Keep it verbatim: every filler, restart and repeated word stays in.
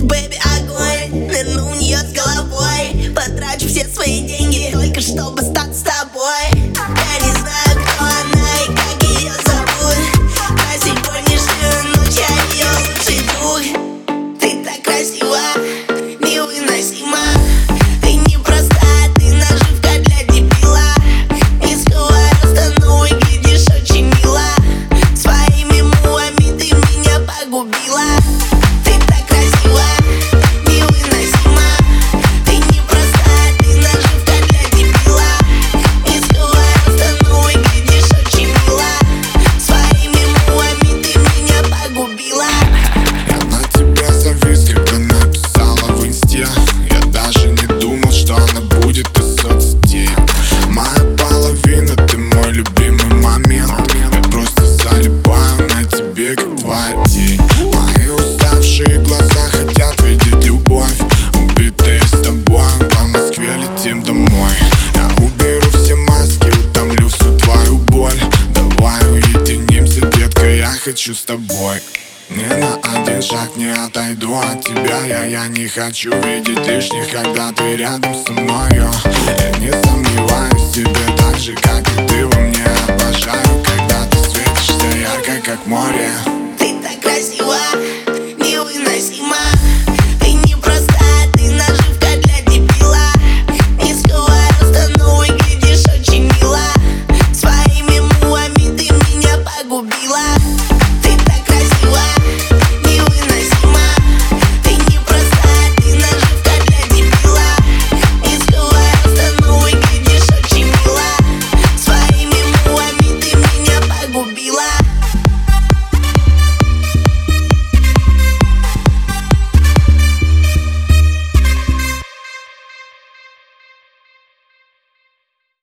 Бэби, огонь, нырну в нее с головой. Потрачу все свои деньги только чтобы стать с тобой. Я не знаю, кто она и как ее зовут, а сегодняшнюю ночь я ее лучший друг. Ты так красива, невыносима. Ты непроста, ты наживка для дебила. Низкого роста, но выглядишь очень мило. Своими мувами ты меня погубила. Ты так красива, невыносима. Ты непроста, ты наживка для дебила. Низкого роста, но выглядишь очень мило. Своими мувами ты меня погубила. Я на тебя завис, когда написала в инсте. Я даже не думал, что она будет из соцсетей. Моя половина, ты мой любимый момент. Я просто залипаю на тебе, как твоя тень. Мои уставшие глаза хотят видеть любовь. Убитые с тобой, по Москве летим домой. Я уберу все маски, утомлю всю твою боль. Давай уединимся, детка, я хочу с тобой. Ни на один шаг не отойду от тебя. Я, я не хочу видеть лишних, когда ты рядом со мною. Я не сомневаюсь в тебе так же, как и ты во мне. Обожаю, когда ты светишься ярко, как море.